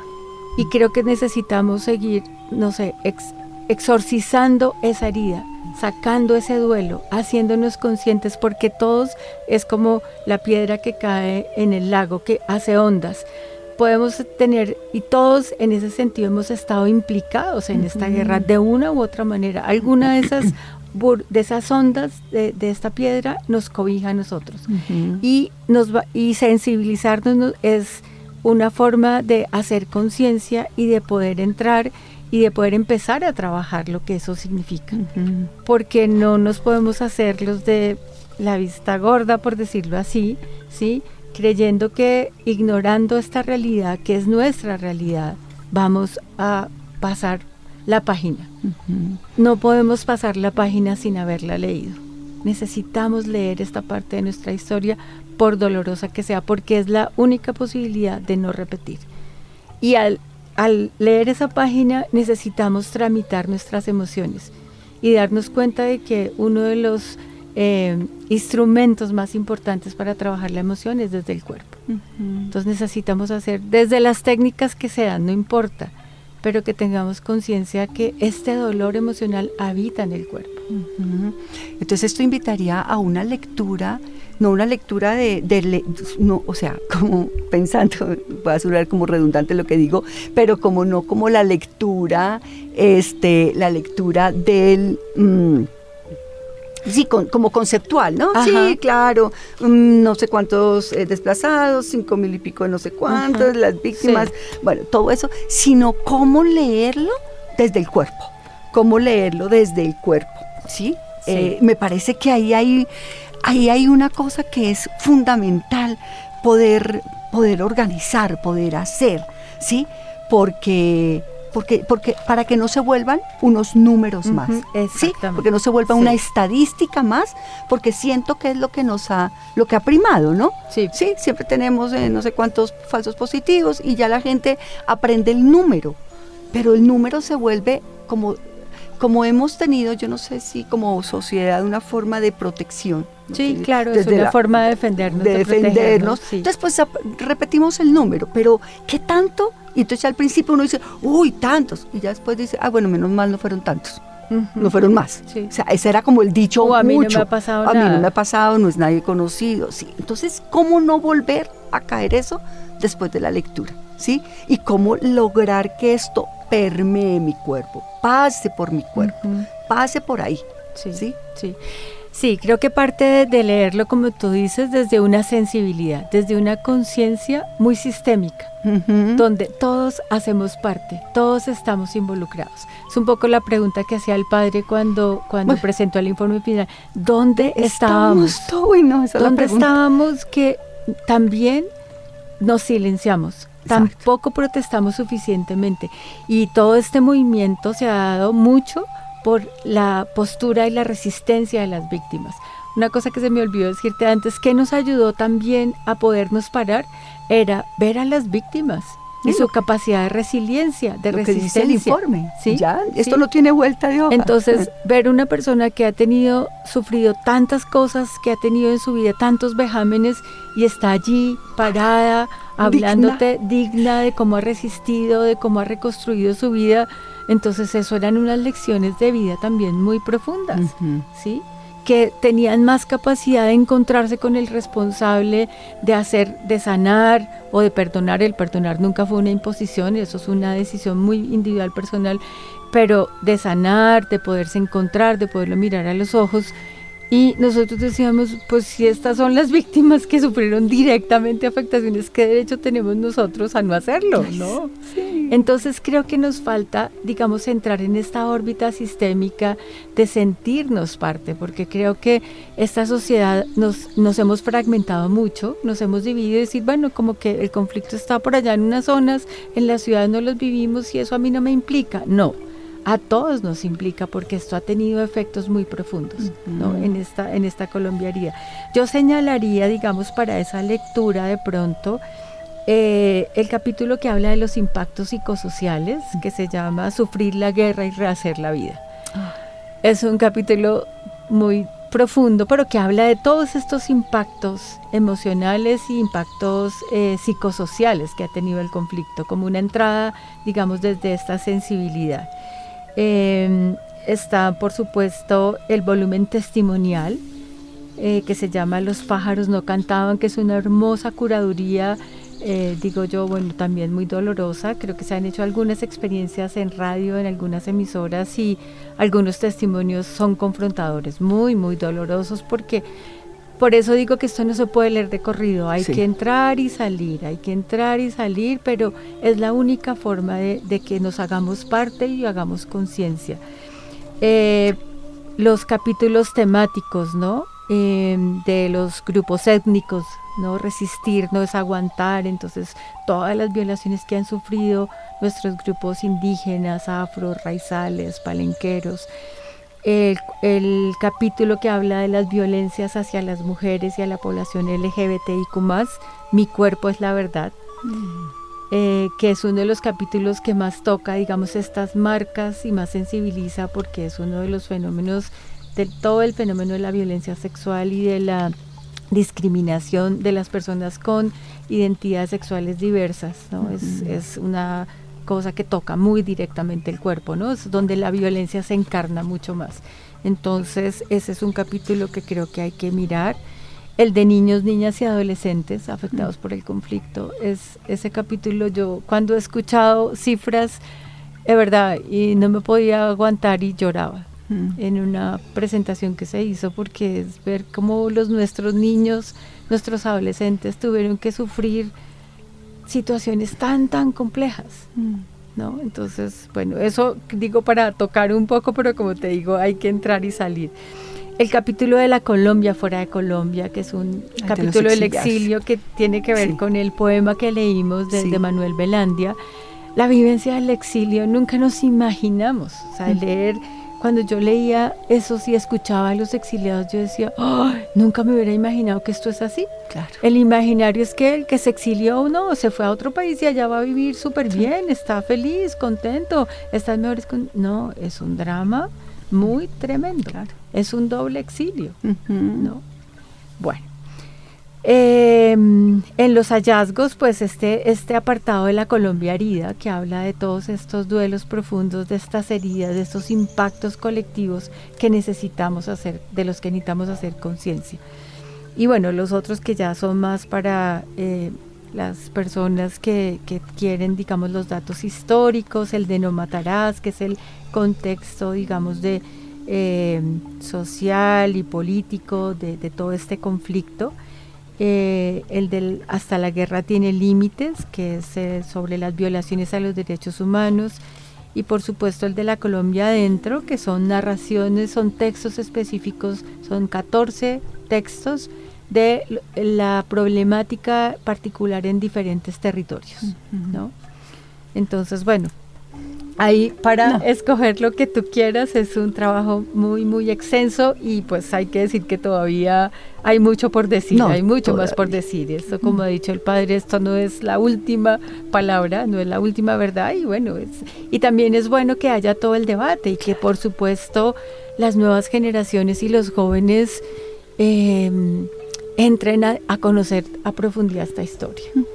Y creo que necesitamos seguir, no sé, ex, exorcizando esa herida, sacando ese duelo, haciéndonos conscientes, porque todos es como la piedra que cae en el lago, que hace ondas. Podemos tener, y todos en ese sentido hemos estado implicados en uh-huh. esta guerra de una u otra manera. Alguna de esas, bur, de esas ondas de, de esta piedra nos cobija a nosotros. Uh-huh. Y, nos va, y sensibilizarnos es una forma de hacer conciencia y de poder entrar y de poder empezar a trabajar lo que eso significa. Uh-huh. Porque no nos podemos hacer los de la vista gorda, por decirlo así, ¿sí? Creyendo que ignorando esta realidad, que es nuestra realidad, vamos a pasar la página. Uh-huh. No podemos pasar la página sin haberla leído. Necesitamos leer esta parte de nuestra historia, por dolorosa que sea, porque es la única posibilidad de no repetir. Y al Al leer esa página necesitamos tramitar nuestras emociones y darnos cuenta de que uno de los eh, instrumentos más importantes para trabajar la emoción es desde el cuerpo. Uh-huh. Entonces necesitamos hacer desde las técnicas que sean, no importa, pero que tengamos conciencia que este dolor emocional habita en el cuerpo. Uh-huh. Entonces esto invitaría a una lectura, no una lectura de, de le, no, o sea, como pensando, va a sonar como redundante lo que digo, pero como no como la lectura, este, la lectura del, mmm, sí, con, como conceptual, ¿no? Ajá. Sí, claro, um, no sé cuántos eh, desplazados, cinco mil y pico, no sé cuántos, ajá, las víctimas, sí, bueno, todo eso, sino cómo leerlo desde el cuerpo, cómo leerlo desde el cuerpo, ¿sí? Sí. Eh, me parece que ahí hay, ahí hay una cosa que es fundamental, poder, poder organizar, poder hacer, ¿sí? Porque... Porque, porque para que no se vuelvan unos números uh-huh, más, ¿sí? Porque no se vuelva sí. una estadística más, porque siento que es lo que nos ha, lo que ha primado, ¿no? Sí, sí, siempre tenemos eh, no sé cuántos falsos positivos y ya la gente aprende el número, pero el número se vuelve como, como hemos tenido, yo no sé si como sociedad, una forma de protección. Sí, ¿sí? Claro, es una la, forma de defendernos. De, de defendernos. Sí. Entonces, pues repetimos el número, pero ¿qué tanto? Y entonces al principio uno dice, uy, tantos. Y ya después dice, ah, bueno, menos mal no fueron tantos. Uh-huh. No fueron más. Sí. O sea, ese era como el dicho o a mí mucho. no me ha pasado a nada. mí no me ha pasado, no es nadie conocido. Sí. Entonces, ¿cómo no volver a caer eso después de la lectura? ¿Sí? Y cómo lograr que esto permee mi cuerpo, pase por mi cuerpo, uh-huh. pase por ahí. Sí, sí. sí. Sí, creo que parte de, de leerlo, como tú dices, desde una sensibilidad, desde una conciencia muy sistémica, uh-huh. donde todos hacemos parte, todos estamos involucrados. Es un poco la pregunta que hacía el padre cuando, cuando bueno, presentó el informe final. ¿Dónde estábamos? estábamos? Uy, no, esa ¿Dónde es la estábamos que también nos silenciamos? Exacto. Tampoco protestamos suficientemente. Y todo este movimiento se ha dado mucho por la postura y la resistencia de las víctimas. Una cosa que se me olvidó decirte antes, que nos ayudó también a podernos parar, era ver a las víctimas y sí, su capacidad de resiliencia, de lo resistencia. Que dice el informe, ¿sí? Ya, esto sí. no tiene vuelta de hoja. Entonces, ver una persona que ha tenido, sufrido tantas cosas, que ha tenido en su vida tantos vejámenes y está allí parada, hablándote digna, digna de cómo ha resistido, de cómo ha reconstruido su vida. Entonces eso eran unas lecciones de vida también muy profundas, uh-huh. ¿sí? que tenían más capacidad de encontrarse con el responsable, de hacer, de sanar o de perdonar. El perdonar nunca fue una imposición, eso es una decisión muy individual, personal, pero de sanar, de poderse encontrar, de poderlo mirar a los ojos. Y nosotros decíamos, pues si estas son las víctimas que sufrieron directamente afectaciones, ¿qué derecho tenemos nosotros a no hacerlo? ¿No? Sí. Entonces creo que nos falta, digamos, entrar en esta órbita sistémica de sentirnos parte, porque creo que esta sociedad nos, nos hemos fragmentado mucho, nos hemos dividido y decir, bueno, como que el conflicto está por allá en unas zonas, en la ciudad no los vivimos y eso a mí no me implica. No. A todos nos implica, porque esto ha tenido efectos muy profundos, uh-huh. ¿no? en esta en esta colombiaría. Yo señalaría, digamos, para esa lectura de pronto, eh, el capítulo que habla de los impactos psicosociales, uh-huh. que se llama Sufrir la guerra y rehacer la vida. Uh-huh. Es un capítulo muy profundo, pero que habla de todos estos impactos emocionales y impactos eh, psicosociales que ha tenido el conflicto, como una entrada, digamos, desde esta sensibilidad. Eh, está, por supuesto, el volumen testimonial, eh, que se llama Los pájaros no cantaban, que es una hermosa curaduría, eh, digo yo, bueno, también muy dolorosa. Creo que se han hecho algunas experiencias en radio, en algunas emisoras, y algunos testimonios son confrontadores, muy, muy dolorosos, porque por eso digo que esto no se puede leer de corrido, hay sí. que entrar y salir, hay que entrar y salir, pero es la única forma de, de que nos hagamos parte y hagamos conciencia. Eh, los capítulos temáticos, ¿no? Eh, de los grupos étnicos, ¿no? Resistir no es aguantar, entonces todas las violaciones que han sufrido nuestros grupos indígenas, afro, raizales, palenqueros. El, el capítulo que habla de las violencias hacia las mujeres y a la población L G B T I Q más, Mi cuerpo es la verdad, mm. eh, que es uno de los capítulos que más toca, digamos, estas marcas y más sensibiliza, porque es uno de los fenómenos, de todo el fenómeno de la violencia sexual y de la discriminación de las personas con identidades sexuales diversas, ¿no? Mm. Es, es una cosa que toca muy directamente el cuerpo, ¿no? Es donde la violencia se encarna mucho más. Entonces, ese es un capítulo que creo que hay que mirar. El de niños, niñas y adolescentes afectados mm. por el conflicto. Es ese capítulo, yo cuando he escuchado cifras, de verdad, y no me podía aguantar y lloraba mm. en una presentación que se hizo, porque es ver cómo los nuestros niños, nuestros adolescentes tuvieron que sufrir situaciones tan, tan complejas, ¿no? Entonces, bueno, eso digo para tocar un poco, pero como te digo, hay que entrar y salir. El capítulo de la Colombia fuera de Colombia, que es un Ay, capítulo de del exilio, que tiene que ver sí. con el poema que leímos de, sí. de Manuel Belandia. La vivencia del exilio, nunca nos imaginamos, o sea, mm. leer, cuando yo leía eso, sí escuchaba a los exiliados, yo decía, oh, nunca me hubiera imaginado que esto es así. Claro. El imaginario es que el que se exilió, no, se fue a otro país y allá va a vivir súper bien, está feliz, contento, está en mejores con... No, es un drama muy tremendo, claro. Es un doble exilio, uh-huh. ¿no? Bueno. Eh, en los hallazgos, pues este, este apartado de la Colombia herida, que habla de todos estos duelos profundos, de estas heridas, de estos impactos colectivos que necesitamos hacer, de los que necesitamos hacer conciencia. Y bueno, los otros que ya son más para eh, las personas que, que quieren, digamos, los datos históricos, el de No Matarás, que es el contexto, digamos, de eh, social y político de, de todo este conflicto. Eh, el del Hasta la guerra tiene límites, que es eh, sobre las violaciones a los derechos humanos, y por supuesto el de la Colombia adentro, que son narraciones, son textos específicos, son catorce textos de la problemática particular en diferentes territorios, uh-huh. ¿no? Entonces, bueno, ahí para no. escoger lo que tú quieras es un trabajo muy, muy extenso, y pues hay que decir que todavía hay mucho por decir, no, hay mucho todavía. más por decir. Esto, como ha dicho el padre, esto no es la última palabra, no es la última verdad, y bueno, es, y también es bueno que haya todo el debate, y que por supuesto las nuevas generaciones y los jóvenes eh, entren a, a conocer a profundidad esta historia.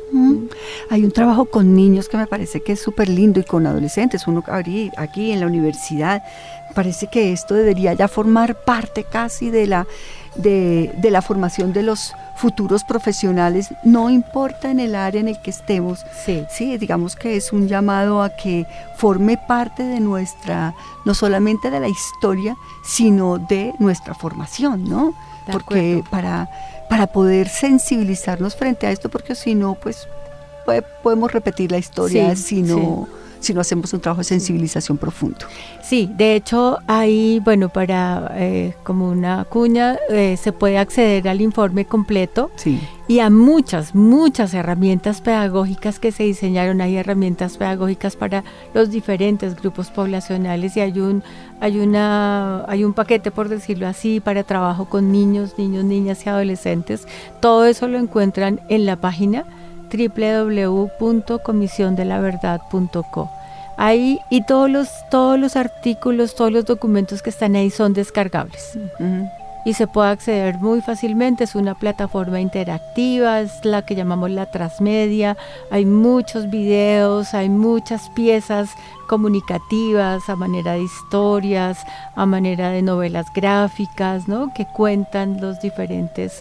Uh-huh. Hay un trabajo con niños que me parece que es súper lindo y con adolescentes. Uno aquí, aquí en la universidad, parece que esto debería ya formar parte casi de la, de, de la formación de los futuros profesionales, no importa en el área en el que estemos. Sí. Sí, digamos que es un llamado a que forme parte de nuestra, no solamente de la historia, sino de nuestra formación, ¿no? De porque acuerdo. para, para poder sensibilizarnos frente a esto, porque si no, pues puede, podemos repetir la historia Sí, si no... sí. si no hacemos un trabajo de sensibilización profundo. Sí, de hecho, ahí, bueno, para eh, como una cuña, eh, se puede acceder al informe completo Sí. y a muchas, muchas herramientas pedagógicas que se diseñaron. Hay herramientas pedagógicas para los diferentes grupos poblacionales y hay un, hay una, hay un paquete, por decirlo así, para trabajo con niños, niños, niñas y adolescentes. Todo eso lo encuentran en la página doble u doble u doble u punto comisión de la verdad punto co. Ahí, y todos los, todos los artículos, todos los documentos que están ahí son descargables. Uh-huh. Y se puede acceder muy fácilmente. Es una plataforma interactiva, es la que llamamos la transmedia. Hay muchos videos, hay muchas piezas comunicativas a manera de historias, a manera de novelas gráficas, ¿no? Que cuentan los diferentes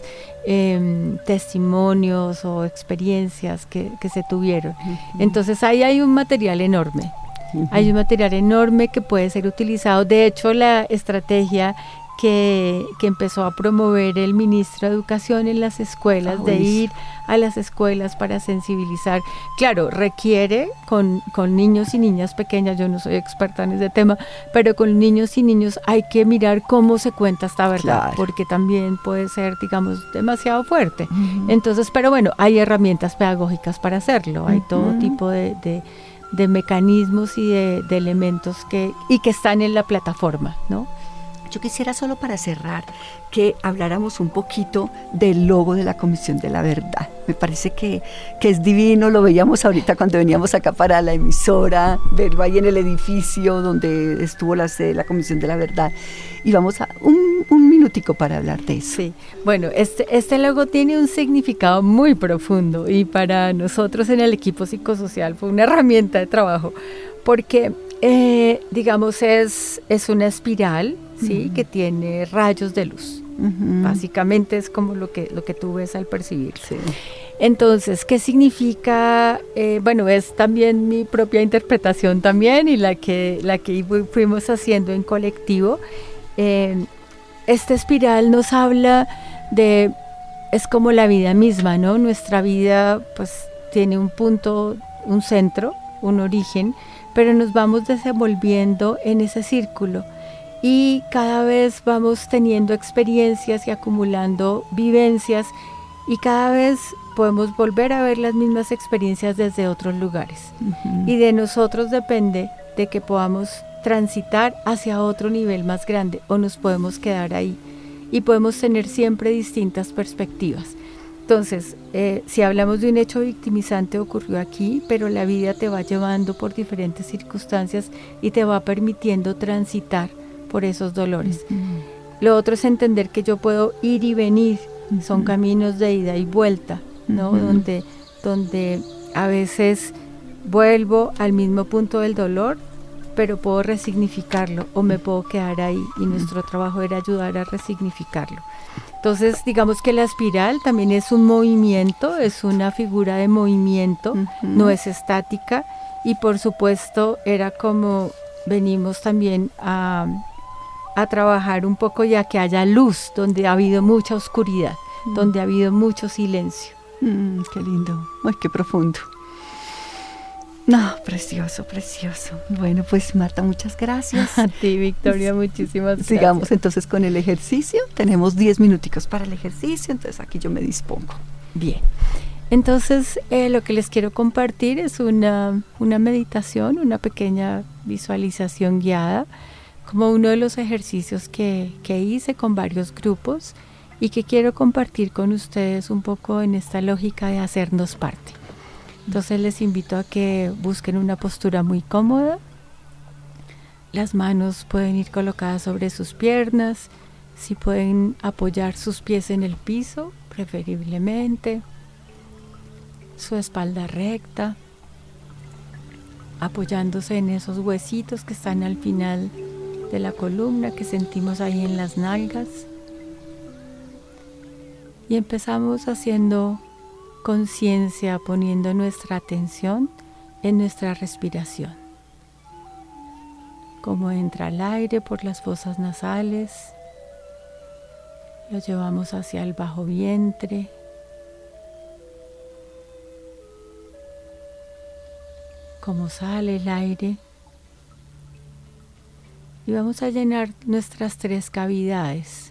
eh, testimonios o experiencias que, que se tuvieron. Uh-huh. Entonces ahí hay un material enorme. Uh-huh. Hay un material enorme que puede ser utilizado. De hecho, la estrategia Que, que empezó a promover el ministro de Educación en las escuelas, ah, de ir a las escuelas para sensibilizar. Claro, requiere con, con niños y niñas pequeñas, yo no soy experta en ese tema, pero con niños y niños hay que mirar cómo se cuenta esta verdad, claro, porque también puede ser, digamos, demasiado fuerte. Uh-huh. Entonces, pero bueno, hay herramientas pedagógicas para hacerlo, hay uh-huh. todo tipo de, de, de mecanismos y de, de elementos que, y que están en la plataforma, ¿no? Yo quisiera, solo para cerrar, que habláramos un poquito del logo de la Comisión de la Verdad. Me parece que, que es divino, lo veíamos ahorita cuando veníamos acá para la emisora, verlo ahí en el edificio donde estuvo la sede de la Comisión de la Verdad. Y vamos a un, un minutico para hablar de eso. Sí, bueno, este, este logo tiene un significado muy profundo y para nosotros en el equipo psicosocial fue una herramienta de trabajo, porque eh, digamos es, es una espiral, ¿sí? Uh-huh. Que tiene rayos de luz. Uh-huh. Básicamente es como lo que, lo que tú ves al percibir. Sí. Entonces, ¿qué significa? Eh, bueno, es también mi propia interpretación también y la que, la que fuimos haciendo en colectivo. Eh, esta espiral nos habla de, es como la vida misma, ¿no? Nuestra vida pues tiene un punto, un centro, un origen, pero nos vamos desenvolviendo en ese círculo. Y cada vez vamos teniendo experiencias y acumulando vivencias y cada vez podemos volver a ver las mismas experiencias desde otros lugares. Uh-huh. Y de nosotros depende de que podamos transitar hacia otro nivel más grande o nos podemos quedar ahí y podemos tener siempre distintas perspectivas. Entonces, eh, si hablamos de un hecho victimizante, ocurrió aquí, pero la vida te va llevando por diferentes circunstancias y te va permitiendo transitar por esos dolores. Uh-huh. Lo otro es entender que yo puedo ir y venir, uh-huh. son caminos de ida y vuelta, ¿no? Uh-huh. Donde, donde a veces vuelvo al mismo punto del dolor, pero puedo resignificarlo o me puedo quedar ahí y uh-huh. nuestro trabajo era ayudar a resignificarlo. Entonces, digamos que la espiral también es un movimiento, es una figura de movimiento, uh-huh. no es estática y por supuesto era como venimos también a a trabajar un poco ya que haya luz, donde ha habido mucha oscuridad, mm. donde ha habido mucho silencio. Mm, qué lindo, ay, qué profundo. No, precioso, precioso. Bueno, pues Marta, muchas gracias. A ti, Victoria, muchísimas gracias. Sigamos entonces con el ejercicio. Tenemos diez minuticos para el ejercicio, entonces aquí yo me dispongo. Bien. Entonces, eh, lo que les quiero compartir es una, una meditación, una pequeña visualización guiada, como uno de los ejercicios que, que hice con varios grupos y que quiero compartir con ustedes un poco en esta lógica de hacernos parte. Entonces les invito a que busquen una postura muy cómoda. Las manos pueden ir colocadas sobre sus piernas, si pueden apoyar sus pies en el piso, preferiblemente. su espalda recta, apoyándose en esos huesitos que están al final de la columna que sentimos ahí en las nalgas. Y empezamos haciendo conciencia, poniendo nuestra atención en nuestra respiración. Cómo entra el aire por las fosas nasales, lo llevamos hacia el bajo vientre, cómo sale el aire, y vamos a llenar nuestras tres cavidades.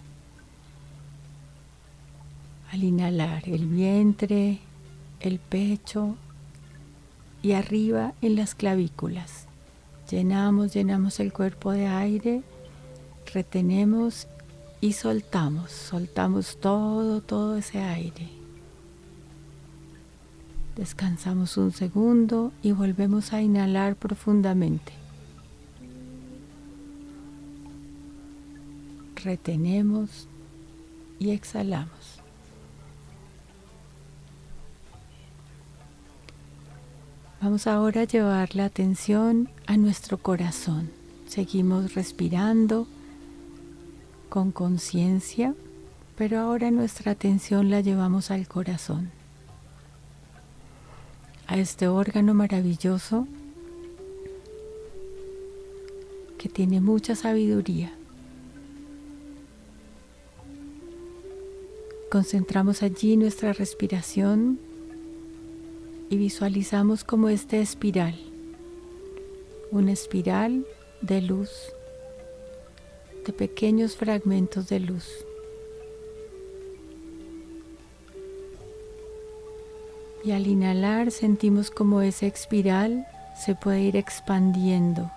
Al inhalar, el vientre, el pecho y arriba en las clavículas. Llenamos, llenamos el cuerpo de aire, retenemos y soltamos. Soltamos todo, todo ese aire. Descansamos un segundo y volvemos a inhalar profundamente. Retenemos y exhalamos. Vamos ahora a llevar la atención a nuestro corazón. Seguimos respirando con conciencia, pero ahora nuestra atención la llevamos al corazón, a este órgano maravilloso que tiene mucha sabiduría. Concentramos allí nuestra respiración y visualizamos como esta espiral, una espiral de luz, de pequeños fragmentos de luz. Y al inhalar sentimos como esa espiral se puede ir expandiendo,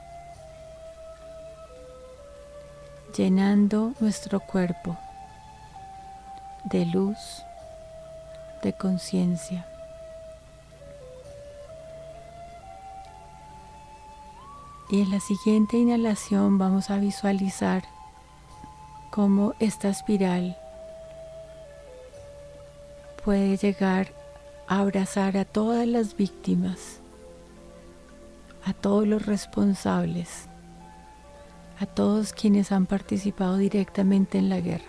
llenando nuestro cuerpo de luz, de conciencia. Y en la siguiente inhalación vamos a visualizar cómo esta espiral puede llegar a abrazar a todas las víctimas, a todos los responsables, a todos quienes han participado directamente en la guerra.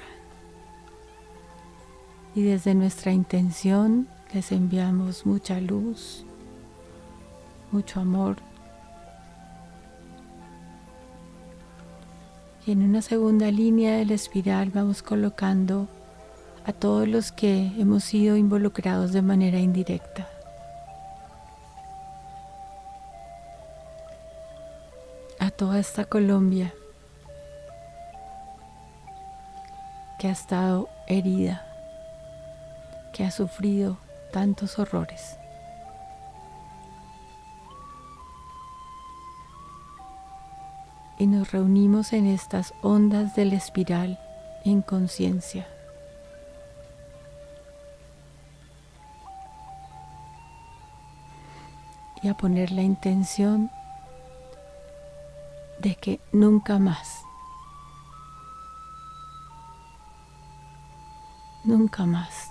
Y desde nuestra intención les enviamos mucha luz, mucho amor. Y en una segunda línea de la espiral vamos colocando a todos los que hemos sido involucrados de manera indirecta. A toda esta Colombia que ha estado herida, que ha sufrido tantos horrores. Y nos reunimos en estas ondas de la espiral en conciencia. Y a poner la intención de que nunca más, nunca más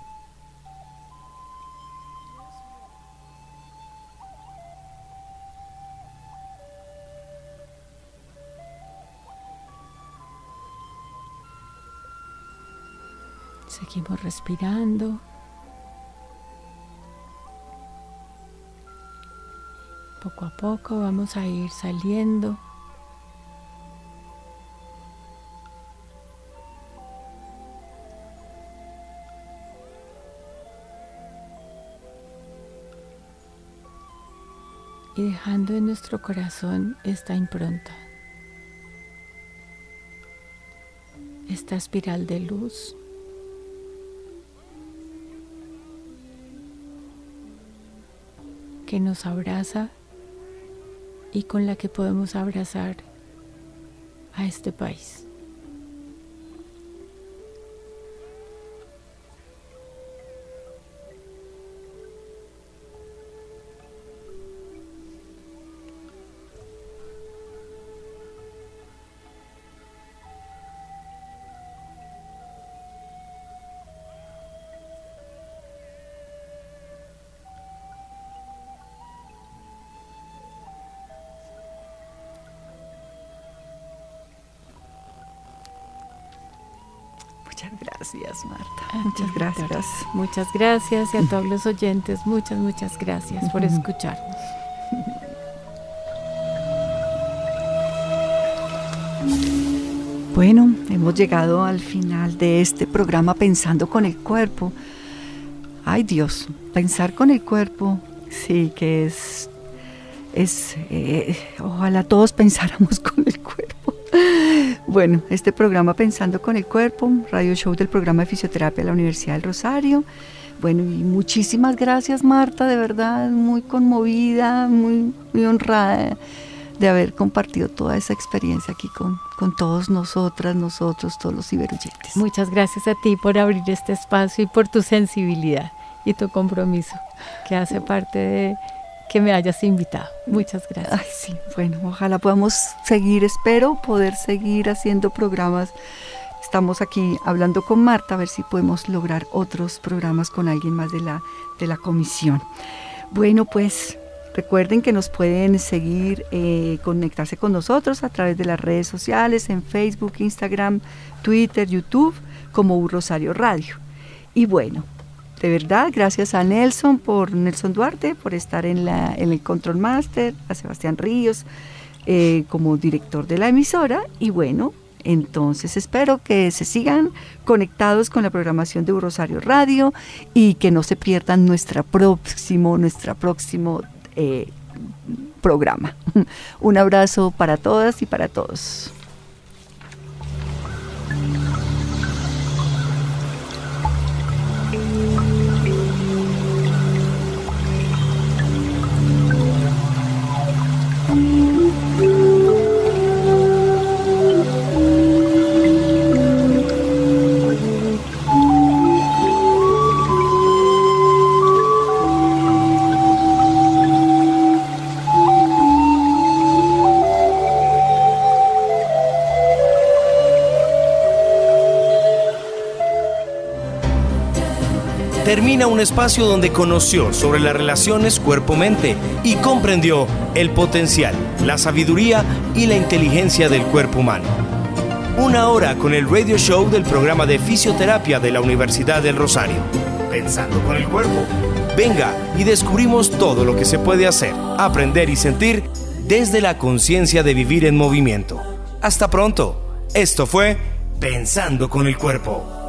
seguimos respirando. Poco a poco vamos a ir saliendo. Y dejando en nuestro corazón esta impronta, esta espiral de luz que nos abraza y con la que podemos abrazar a este país. Muchas gracias, Marta. Muchas gracias. Muchas gracias y a todos los oyentes, muchas, muchas gracias por escucharnos. Bueno, hemos llegado al final de este programa Pensando con el Cuerpo. Ay Dios, pensar con el cuerpo, sí que es, es eh, ojalá todos pensáramos con el cuerpo. Bueno, este programa Pensando con el Cuerpo, radio show del programa de fisioterapia de la Universidad del Rosario. Bueno, y muchísimas gracias, Marta, de verdad, muy conmovida, muy, muy honrada de haber compartido toda esa experiencia aquí con, con todos nosotras, nosotros, todos los ciberoyentes. Muchas gracias a ti por abrir este espacio y por tu sensibilidad y tu compromiso, que hace parte de que me hayas invitado. Muchas gracias. Ay, sí, bueno, ojalá podamos seguir, espero poder seguir haciendo programas. Estamos aquí hablando con Marta, a ver si podemos lograr otros programas con alguien más de la, de la comisión. Bueno, pues recuerden que nos pueden seguir, eh, conectarse con nosotros a través de las redes sociales, en Facebook, Instagram, Twitter, YouTube, como U Rosario Radio. Y bueno, de verdad, gracias a Nelson, por Nelson Duarte, por estar en, la, en el Control Master, a Sebastián Ríos, eh, como director de la emisora. Y bueno, entonces espero que se sigan conectados con la programación de U Rosario Radio y que no se pierdan nuestra próximo, nuestra próximo Eh, programa. Un abrazo para todas y para todos. Termina un espacio donde conoció sobre las relaciones cuerpo-mente y comprendió el potencial, la sabiduría y la inteligencia del cuerpo humano. Una hora con el radio show del programa de fisioterapia de la Universidad del Rosario. Pensando con el cuerpo. Venga y descubrimos todo lo que se puede hacer, aprender y sentir desde la conciencia de vivir en movimiento. Hasta pronto. Esto fue Pensando con el Cuerpo.